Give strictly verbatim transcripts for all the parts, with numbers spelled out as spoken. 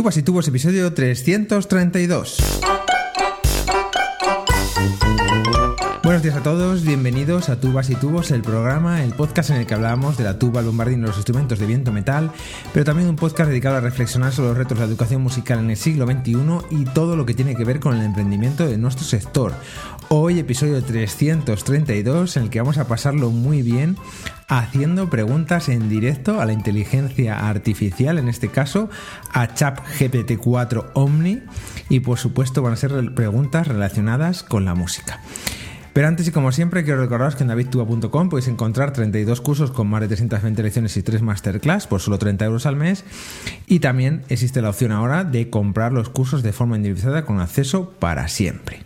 Tubas y Tubos, episodio trescientos treinta y dos. Buenos días a todos, bienvenidos a Tubas y Tubos, el programa, el podcast en el que hablamos de la tuba, el bombardín y los instrumentos de viento metal, pero también un podcast dedicado a reflexionar sobre los retos de la educación musical en el siglo veintiuno y todo lo que tiene que ver con el emprendimiento de nuestro sector. Hoy, episodio trescientos treinta y dos, en el que vamos a pasarlo muy bien haciendo preguntas en directo a la inteligencia artificial, en este caso a ChatGPT cuatro Omni, y por supuesto van a ser preguntas relacionadas con la música. Pero antes y como siempre quiero recordaros que en david tuba punto com podéis encontrar treinta y dos cursos con más de trescientas veinte lecciones y tres masterclass por solo treinta euros al mes, y también existe la opción ahora de comprar los cursos de forma individualizada con acceso para siempre.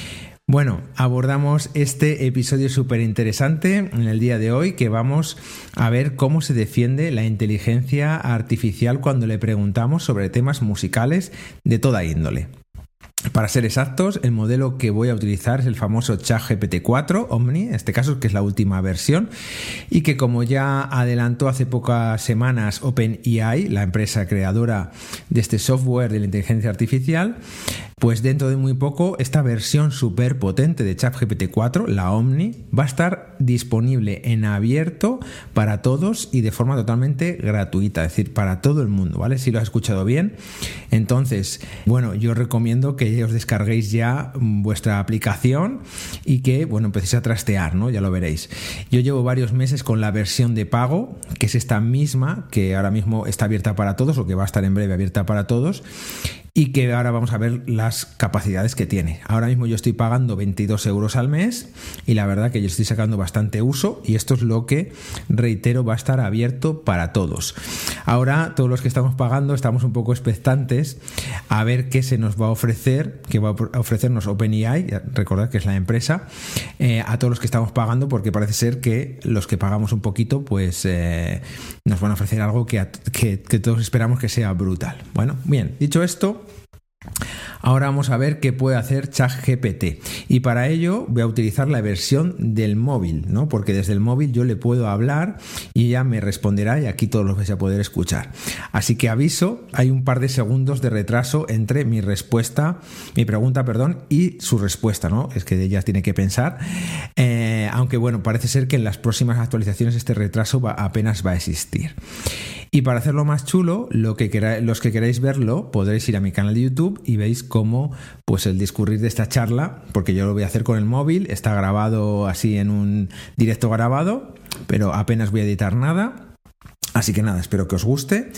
Bueno, abordamos este episodio súper interesante en el día de hoy, que vamos a ver cómo se defiende la inteligencia artificial cuando le preguntamos sobre temas musicales de toda índole. Para ser exactos, el modelo que voy a utilizar es el famoso ChatGPT cuatro Omni, en este caso que es la última versión, y que, como ya adelantó hace pocas semanas OpenAI, la empresa creadora de este software de la inteligencia artificial, pues dentro de muy poco esta versión súper potente de ChatGPT cuatro, la Omni, va a estar disponible en abierto para todos y de forma totalmente gratuita, es decir, para todo el mundo, ¿vale? Si lo has escuchado bien. Entonces, bueno, yo recomiendo que os descarguéis ya vuestra aplicación y que, bueno, empecéis a trastear, ¿no? Ya lo veréis. Yo llevo varios meses con la versión de pago, que es esta misma, que ahora mismo está abierta para todos, o que va a estar en breve abierta para todos, y que ahora vamos a ver las capacidades que tiene. Ahora mismo yo estoy pagando veintidós euros al mes y la verdad que yo estoy sacando bastante uso, y esto es lo que, reitero, va a estar abierto para todos. Ahora todos los que estamos pagando estamos un poco expectantes a ver qué se nos va a ofrecer, qué va a ofrecernos OpenAI, recordad que es la empresa, eh, a todos los que estamos pagando, porque parece ser que los que pagamos un poquito pues eh, nos van a ofrecer algo que, que, que todos esperamos que sea brutal. Bueno, bien, dicho esto, ahora vamos a ver qué puede hacer ChatGPT, y para ello voy a utilizar la versión del móvil, ¿no? Porque desde el móvil yo le puedo hablar y ella me responderá, y aquí todos los vais a poder escuchar. Así que aviso, hay un par de segundos de retraso entre mi respuesta, mi pregunta, perdón, y su respuesta, ¿no? Es que ella tiene que pensar, eh, aunque bueno, parece ser que en las próximas actualizaciones este retraso va, apenas va a existir. Y para hacerlo más chulo, lo que queráis, los que queráis verlo, podréis ir a mi canal de YouTube y veis cómo, pues, el discurrir de esta charla, porque yo lo voy a hacer con el móvil, está grabado así en un directo grabado, pero apenas voy a editar nada. Así que nada, espero que os guste.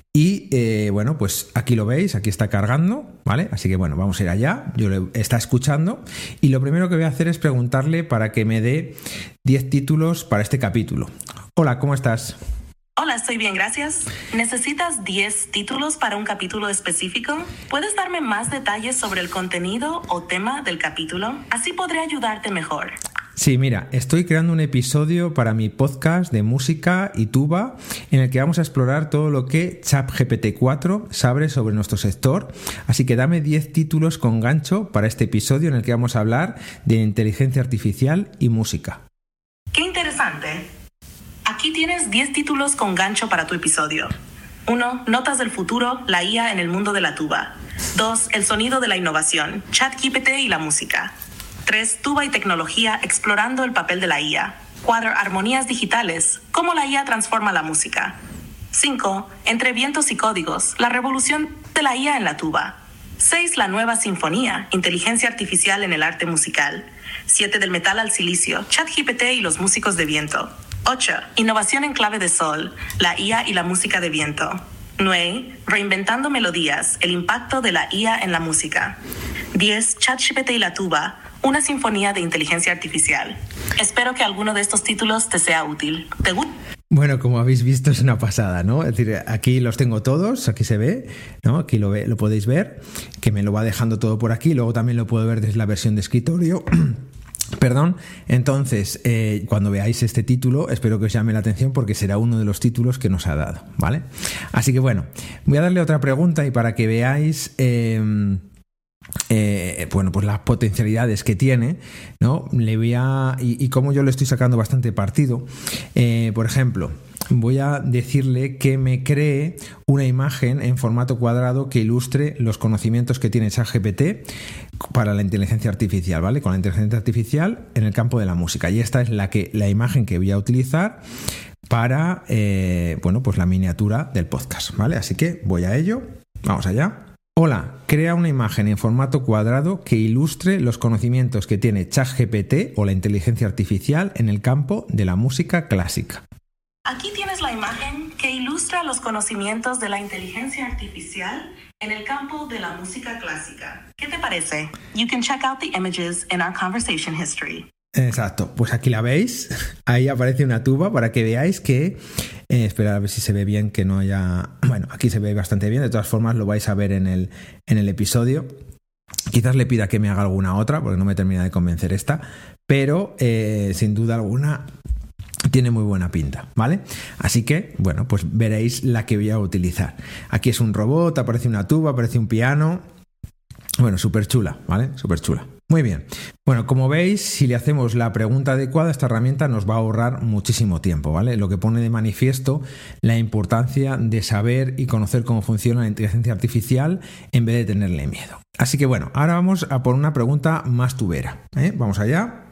Y eh, bueno, pues aquí lo veis, aquí está cargando, ¿vale? Así que bueno, vamos a ir allá. Yo le está escuchando, y lo primero que voy a hacer es preguntarle para que me dé diez títulos para este capítulo. Hola, ¿cómo estás? Hola, estoy bien, gracias. ¿Necesitas diez títulos para un capítulo específico? ¿Puedes darme más detalles sobre el contenido o tema del capítulo? Así podré ayudarte mejor. Sí, mira, estoy creando un episodio para mi podcast de música y tuba, en el que vamos a explorar todo lo que ChatGPT cuatro sabe sobre nuestro sector. Así que dame diez títulos con gancho para este episodio, en el que vamos a hablar de inteligencia artificial y música. ¡Qué interesante! Aquí tienes diez títulos con gancho para tu episodio. uno. Notas del futuro, la I A en el mundo de la tuba. dos. El sonido de la innovación, ChatGPT y la música. tres. Tuba y tecnología, explorando el papel de la I A. cuatro. Armonías digitales, cómo la I A transforma la música. cinco. Entre vientos y códigos, la revolución de la I A en la tuba. seis. La nueva sinfonía, inteligencia artificial en el arte musical. siete. Del metal al silicio, ChatGPT y los músicos de viento. ocho. Innovación en clave de sol, la I A y la música de viento. nueve. Reinventando melodías, el impacto de la I A en la música. diez. ChatGPT y la tuba, una sinfonía de inteligencia artificial. Espero que alguno de estos títulos te sea útil. ¿Te gusta? Bueno, como habéis visto, es una pasada, ¿no? Es decir, aquí los tengo todos, aquí se ve, ¿no? Aquí lo, ve, lo podéis ver, que me lo va dejando todo por aquí. Luego también lo puedo ver desde la versión de escritorio. Perdón, entonces, eh, cuando veáis este título, espero que os llame la atención, porque será uno de los títulos que nos ha dado, ¿vale? Así que bueno, voy a darle otra pregunta, y para que veáis eh, eh, bueno, pues las potencialidades que tiene, ¿no? Le voy a, y, y cómo yo le estoy sacando bastante partido. Eh, por ejemplo, voy a decirle que me cree una imagen en formato cuadrado que ilustre los conocimientos que tiene ChatGPT para la inteligencia artificial, ¿vale? Con la inteligencia artificial en el campo de la música. Y esta es la, que, la imagen que voy a utilizar para, eh, bueno, pues la miniatura del podcast, ¿vale? Así que voy a ello. Vamos allá. Hola, crea una imagen en formato cuadrado que ilustre los conocimientos que tiene ChatGPT o la inteligencia artificial en el campo de la música clásica. Aquí tienes la imagen que ilustra los conocimientos de la inteligencia artificial en el campo de la música clásica. ¿Qué te parece? You can check out the images in our conversation history. Exacto, pues aquí la veis, ahí aparece una tuba para que veáis que, eh, esperad a ver si se ve bien, que no haya, bueno, aquí se ve bastante bien, de todas formas lo vais a ver en el, en el episodio, quizás le pida que me haga alguna otra, porque no me termina de convencer esta, pero eh, sin duda alguna tiene muy buena pinta, ¿vale? Así que, bueno, pues veréis la que voy a utilizar. Aquí es un robot, aparece una tuba, aparece un piano, bueno, súper chula, ¿vale? Súper chula. Muy bien. Bueno, como veis, si le hacemos la pregunta adecuada, esta herramienta nos va a ahorrar muchísimo tiempo, ¿vale? Lo que pone de manifiesto la importancia de saber y conocer cómo funciona la inteligencia artificial en vez de tenerle miedo. Así que bueno, ahora vamos a por una pregunta más tubera, ¿eh? Vamos allá.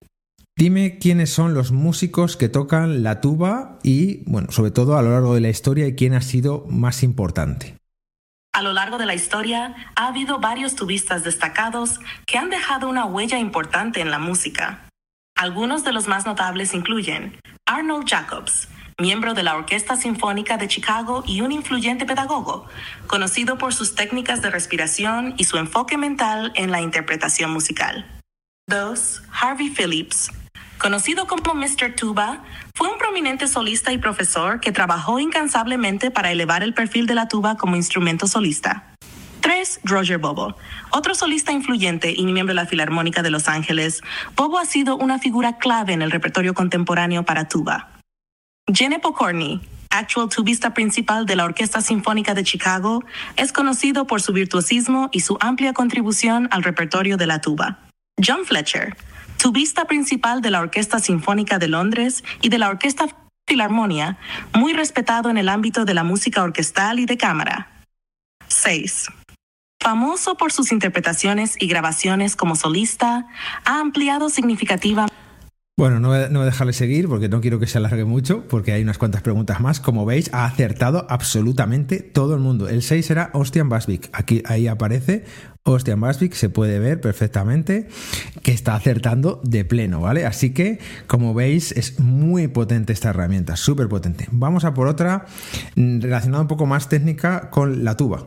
Dime quiénes son los músicos que tocan la tuba y, bueno, sobre todo a lo largo de la historia, y quién ha sido más importante. A lo largo de la historia, ha habido varios tubistas destacados que han dejado una huella importante en la música. Algunos de los más notables incluyen Arnold Jacobs, miembro de la Orquesta Sinfónica de Chicago y un influyente pedagogo, conocido por sus técnicas de respiración y su enfoque mental en la interpretación musical. dos. Harvey Phillips. Conocido como mister Tuba, fue un prominente solista y profesor que trabajó incansablemente para elevar el perfil de la tuba como instrumento solista. tres. Roger Bobo. Otro solista influyente y miembro de la Filarmónica de Los Ángeles, Bobo ha sido una figura clave en el repertorio contemporáneo para tuba. Gene Pokorny, actual tubista principal de la Orquesta Sinfónica de Chicago, es conocido por su virtuosismo y su amplia contribución al repertorio de la tuba. John Fletcher, tubista principal de la Orquesta Sinfónica de Londres y de la Orquesta Filarmonia, muy respetado en el ámbito de la música orquestal y de cámara. seis. Famoso por sus interpretaciones y grabaciones como solista, ha ampliado significativamente. Bueno, no voy, no voy a dejarle seguir porque no quiero que se alargue mucho, porque hay unas cuantas preguntas más. Como veis, ha acertado absolutamente todo el mundo. El seis era Ostian Basvik. Aquí, ahí aparece Ostian Basvik, se puede ver perfectamente que está acertando de pleno, ¿vale? Así que, como veis, es muy potente esta herramienta, súper potente. Vamos a por otra relacionada un poco más técnica con la tuba.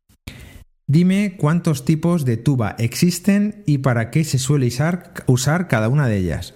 Dime cuántos tipos de tuba existen y para qué se suele usar, usar cada una de ellas.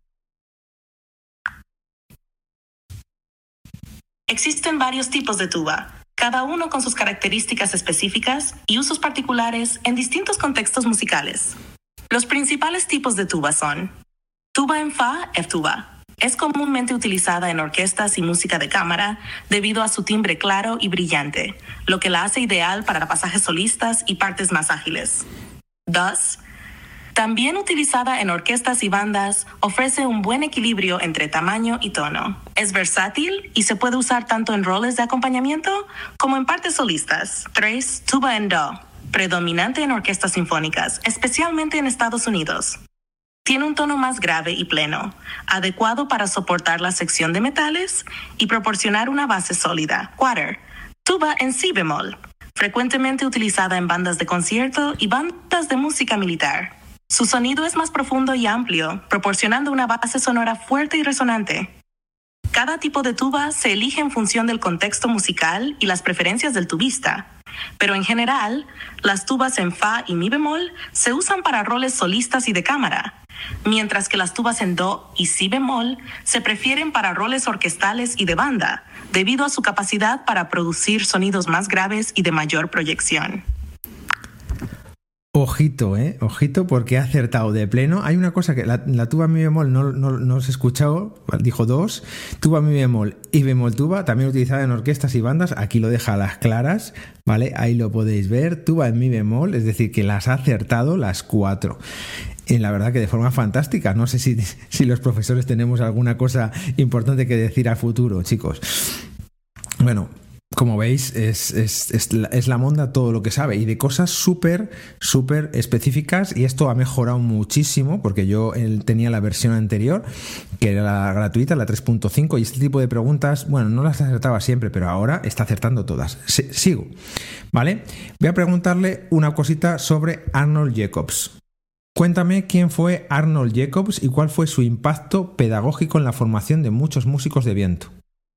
Existen varios tipos de tuba, cada uno con sus características específicas y usos particulares en distintos contextos musicales. Los principales tipos de tuba son: tuba en fa, F-tuba. Es comúnmente utilizada en orquestas y música de cámara debido a su timbre claro y brillante, lo que la hace ideal para pasajes solistas y partes más ágiles. dos. También utilizada en orquestas y bandas, ofrece un buen equilibrio entre tamaño y tono. Es versátil y se puede usar tanto en roles de acompañamiento como en partes solistas. tres. Tuba en do, predominante en orquestas sinfónicas, especialmente en Estados Unidos. Tiene un tono más grave y pleno, adecuado para soportar la sección de metales y proporcionar una base sólida. cuatro. Tuba en si bemol, frecuentemente utilizada en bandas de concierto y bandas de música militar. Su sonido es más profundo y amplio, proporcionando una base sonora fuerte y resonante. Cada tipo de tuba se elige en función del contexto musical y las preferencias del tubista, pero en general, las tubas en fa y mi bemol se usan para roles solistas y de cámara, mientras que las tubas en do y si bemol se prefieren para roles orquestales y de banda, debido a su capacidad para producir sonidos más graves y de mayor proyección. Ojito, eh, ojito, porque ha acertado de pleno. Hay una cosa que la, la tuba mi bemol no, no, no os he escuchado, dijo dos, tuba mi bemol y bemol tuba, también utilizada en orquestas y bandas, aquí lo deja a las claras, ¿vale? Ahí lo podéis ver, tuba en mi bemol, es decir, que las ha acertado las cuatro. y la verdad que de forma fantástica. No sé si, si los profesores tenemos alguna cosa importante que decir a futuro, chicos. Bueno, como veis, es, es, es, la, es la monda todo lo que sabe y de cosas súper, súper específicas, y esto ha mejorado muchísimo porque yo él, tenía la versión anterior, que era la gratuita, la tres punto cinco, y este tipo de preguntas, bueno, no las acertaba siempre, pero ahora está acertando todas. S- sigo, ¿vale? Voy a preguntarle una cosita sobre Arnold Jacobs. Cuéntame quién fue Arnold Jacobs y cuál fue su impacto pedagógico en la formación de muchos músicos de viento.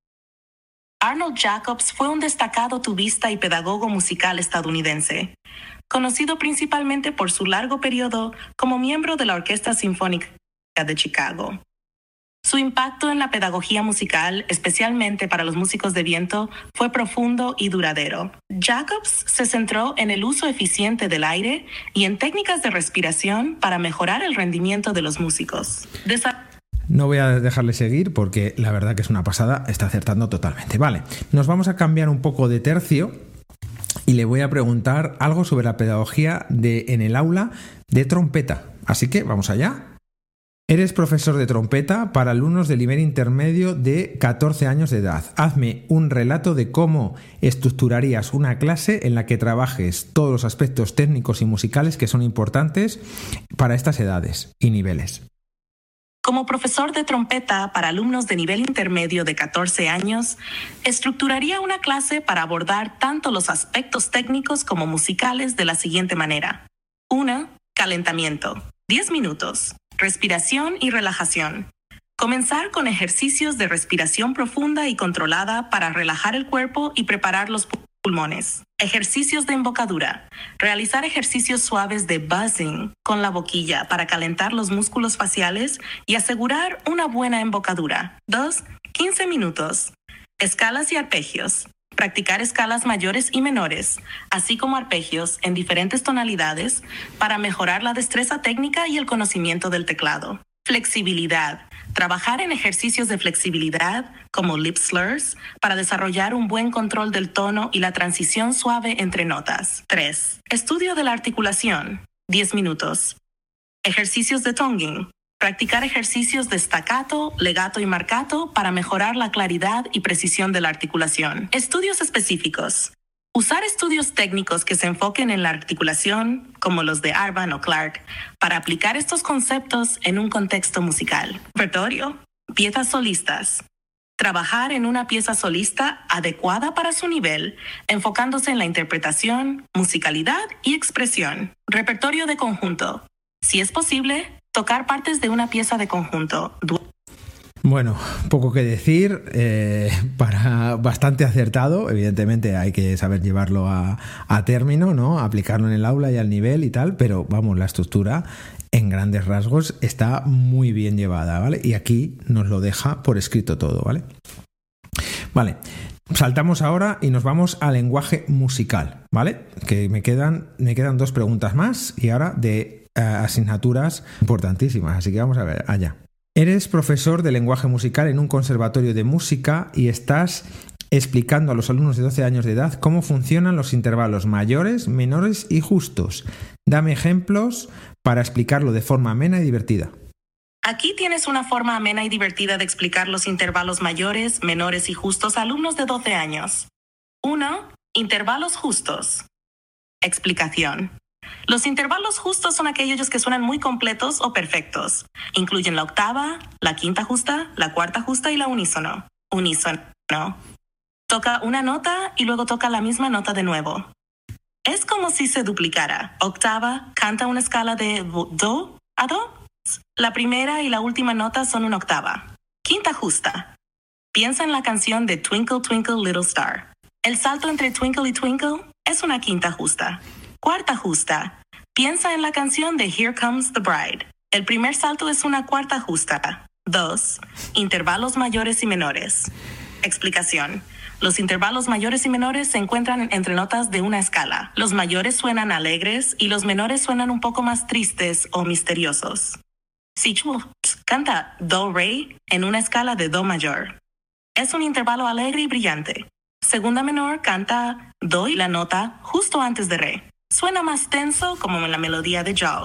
Arnold Jacobs fue un destacado tubista y pedagogo musical estadounidense, conocido principalmente por su largo periodo como miembro de la Orquesta Sinfónica de Chicago. Su impacto en la pedagogía musical, especialmente para los músicos de viento, fue profundo y duradero. Jacobs se centró en el uso eficiente del aire y en técnicas de respiración para mejorar el rendimiento de los músicos. Desa- No voy a dejarle seguir porque la verdad que es una pasada, está acertando totalmente. Vale, nos vamos a cambiar un poco de tercio y le voy a preguntar algo sobre la pedagogía de, en el aula de trompeta. Así que vamos allá. Eres profesor de trompeta para alumnos de nivel intermedio de catorce años de edad. Hazme un relato de cómo estructurarías una clase en la que trabajes todos los aspectos técnicos y musicales que son importantes para estas edades y niveles. Como profesor de trompeta para alumnos de nivel intermedio de catorce años, estructuraría una clase para abordar tanto los aspectos técnicos como musicales de la siguiente manera. uno. Calentamiento. diez minutos. Respiración y relajación. Comenzar con ejercicios de respiración profunda y controlada para relajar el cuerpo y preparar los pulmones. Ejercicios de embocadura. Realizar ejercicios suaves de buzzing con la boquilla para calentar los músculos faciales y asegurar una buena embocadura. dos. quince minutos. Escalas y arpegios. Practicar escalas mayores y menores, así como arpegios en diferentes tonalidades para mejorar la destreza técnica y el conocimiento del teclado. Flexibilidad. Trabajar en ejercicios de flexibilidad, como lip slurs, para desarrollar un buen control del tono y la transición suave entre notas. tres. Estudio de la articulación. diez minutos. Ejercicios de tonguing. Practicar ejercicios de staccato, legato y marcato para mejorar la claridad y precisión de la articulación. Estudios específicos. Usar estudios técnicos que se enfoquen en la articulación, como los de Arban o Clark, para aplicar estos conceptos en un contexto musical. Repertorio. Piezas solistas. Trabajar en una pieza solista adecuada para su nivel, enfocándose en la interpretación, musicalidad y expresión. Repertorio de conjunto. Si es posible, tocar partes de una pieza de conjunto. Bueno, poco que decir, eh, para bastante acertado. Evidentemente hay que saber llevarlo a, a término, ¿no? Aplicarlo en el aula y al nivel y tal, pero vamos, la estructura en grandes rasgos está muy bien llevada, ¿vale? Y aquí nos lo deja por escrito todo, ¿vale? Vale, saltamos ahora y nos vamos al lenguaje musical, ¿vale? Que me quedan, me quedan dos preguntas más y ahora de uh, asignaturas importantísimas, así que vamos a ver allá. Eres profesor de lenguaje musical en un conservatorio de música y estás explicando a los alumnos de doce años de edad cómo funcionan los intervalos mayores, menores y justos. Dame ejemplos para explicarlo de forma amena y divertida. Aquí tienes una forma amena y divertida de explicar los intervalos mayores, menores y justos a alumnos de doce años. uno. Intervalos justos. Explicación. Los intervalos justos son aquellos que suenan muy completos o perfectos. Incluyen la octava, la quinta justa, la cuarta justa y la unísono. Unísono. Toca una nota y luego toca la misma nota de nuevo. Es como si se duplicara. Octava, canta una escala de do a do. La primera y la última nota son una octava. Quinta justa. Piensa en la canción de Twinkle Twinkle Little Star. El salto entre Twinkle y Twinkle es una quinta justa. Cuarta justa. Piensa en la canción de Here Comes the Bride. El primer salto es una cuarta justa. dos. Intervalos mayores y menores. Explicación. Los intervalos mayores y menores se encuentran entre notas de una escala. Los mayores suenan alegres y los menores suenan un poco más tristes o misteriosos. Si canta do-re en una escala de do mayor. Es un intervalo alegre y brillante. Segunda menor canta do y la nota justo antes de re. Suena más tenso como en la melodía de Jaws.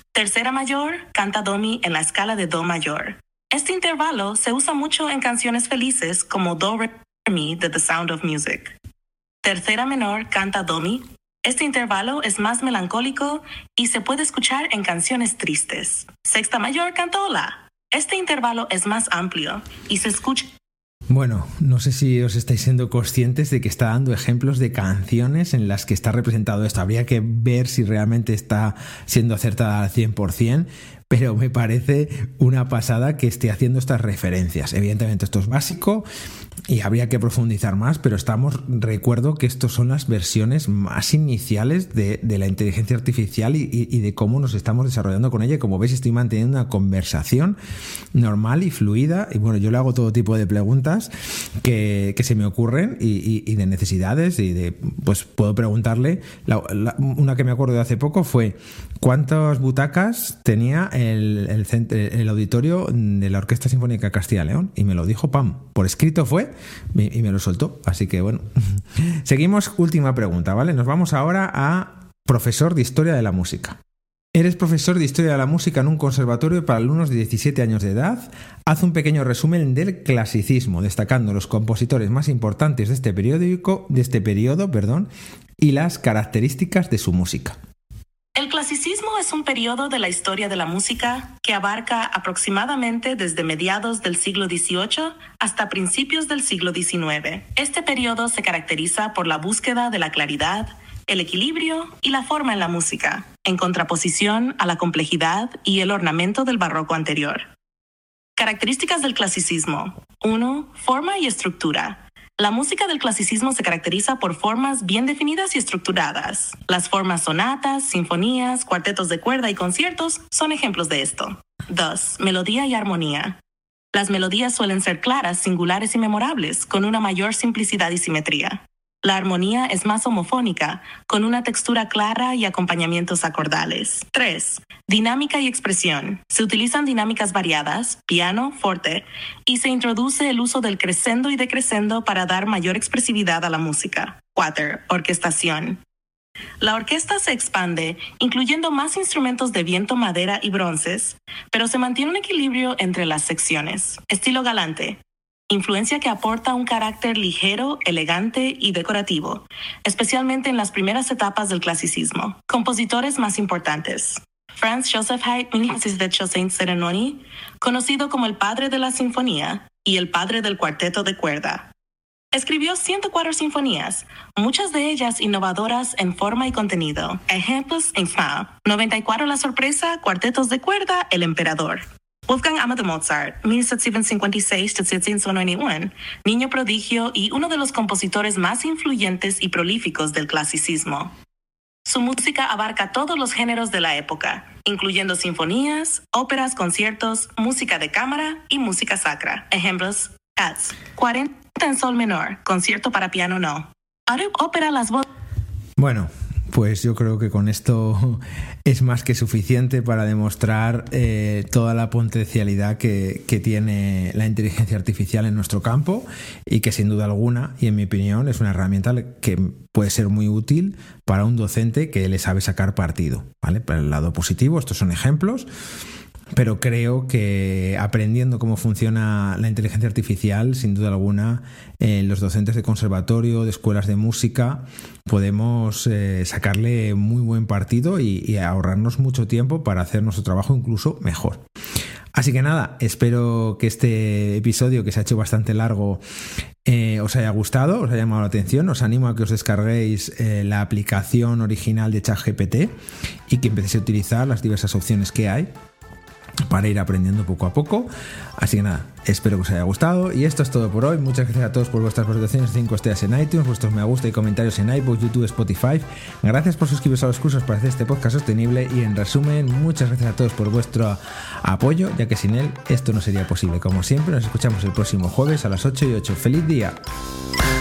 Tercera mayor, canta do mi en la escala de do mayor. Este intervalo se usa mucho en canciones felices como do re mi de The Sound of Music. Tercera menor, canta do mi. Este intervalo es más melancólico y se puede escuchar en canciones tristes. Sexta mayor, canta la. Este intervalo es más amplio y se escucha. Bueno, no sé si os estáis siendo conscientes de que está dando ejemplos de canciones en las que está representado esto. Habría que ver si realmente está siendo acertada al cien por ciento, pero me parece una pasada que esté haciendo estas referencias. Evidentemente esto es básico y habría que profundizar más, pero estamos, recuerdo que estos son las versiones más iniciales de, de la inteligencia artificial y, y, y de cómo nos estamos desarrollando con ella. Como veis, estoy manteniendo una conversación normal y fluida, y bueno, yo le hago todo tipo de preguntas que, que se me ocurren y, y, y de necesidades, y de, pues puedo preguntarle, la, la, una que me acuerdo de hace poco fue ¿cuántas butacas tenía el, el, el, el auditorio de la Orquesta Sinfónica Castilla y León? Y me lo dijo, pam, por escrito fue, y me lo soltó. Así que bueno, seguimos. Última pregunta, ¿vale? Nos vamos ahora a profesor de Historia de la Música. Eres profesor de Historia de la Música en un conservatorio para alumnos de diecisiete años de edad. Haz un pequeño resumen del clasicismo, destacando los compositores más importantes de este periódico, de este periodo, perdón, y las características de su música. El clasicismo es un periodo de la historia de la música que abarca aproximadamente desde mediados del siglo dieciocho hasta principios del siglo diecinueve. Este periodo se caracteriza por la búsqueda de la claridad, el equilibrio y la forma en la música, en contraposición a la complejidad y el ornamento del barroco anterior. Características del clasicismo. uno. Forma y estructura. La música del clasicismo se caracteriza por formas bien definidas y estructuradas. Las formas sonatas, sinfonías, cuartetos de cuerda y conciertos son ejemplos de esto. dos. Melodía y armonía. Las melodías suelen ser claras, singulares y memorables, con una mayor simplicidad y simetría. La armonía es más homofónica, con una textura clara y acompañamientos acordales. tres. Dinámica y expresión. Se utilizan dinámicas variadas, piano, forte, y se introduce el uso del crescendo y decrescendo para dar mayor expresividad a la música. cuatro. Orquestación. La orquesta se expande, incluyendo más instrumentos de viento, madera y bronces, pero se mantiene un equilibrio entre las secciones. Estilo galante. Influencia que aporta un carácter ligero, elegante y decorativo, especialmente en las primeras etapas del clasicismo. Compositores más importantes. Franz Joseph Haydn, mil setecientos Serenoni, conocido como el padre de la sinfonía y el padre del cuarteto de cuerda. Escribió ciento cuatro sinfonías, muchas de ellas innovadoras en forma y contenido. Ejemplos en Fa, noventa y cuatro La Sorpresa, cuartetos de cuerda, El Emperador. Wolfgang Amadeus Mozart, mil setecientos cincuenta y seis a mil setecientos noventa y uno, niño prodigio y uno de los compositores más influyentes y prolíficos del clasicismo. Su música abarca todos los géneros de la época, incluyendo sinfonías, óperas, conciertos, música de cámara y música sacra. Ejemplos: Cats, cuarenta en sol menor, concierto para piano no. Ópera Las Voces. Bueno, pues yo creo que con esto es más que suficiente para demostrar eh, toda la potencialidad que, que tiene la inteligencia artificial en nuestro campo, y que sin duda alguna, y en mi opinión, es una herramienta que puede ser muy útil para un docente que le sabe sacar partido, ¿vale? Para el lado positivo, estos son ejemplos. Pero creo que aprendiendo cómo funciona la inteligencia artificial, sin duda alguna, eh, los docentes de conservatorio, de escuelas de música, podemos eh, sacarle muy buen partido y, y ahorrarnos mucho tiempo para hacer nuestro trabajo incluso mejor. Así que nada, espero que este episodio, que se ha hecho bastante largo, eh, os haya gustado, os haya llamado la atención. Os animo a que os descarguéis eh, la aplicación original de ChatGPT y que empecéis a utilizar las diversas opciones que hay para ir aprendiendo poco a poco. Así que nada, espero que os haya gustado, y esto es todo por hoy. Muchas gracias a todos por vuestras valoraciones de cinco estrellas en iTunes, vuestros me gusta y comentarios en iVoox, YouTube, Spotify. Gracias por suscribiros a los cursos para hacer este podcast sostenible, y en resumen, muchas gracias a todos por vuestro apoyo, ya que sin él esto no sería posible. Como siempre, nos escuchamos el próximo jueves a las ocho y ocho. ¡Feliz día!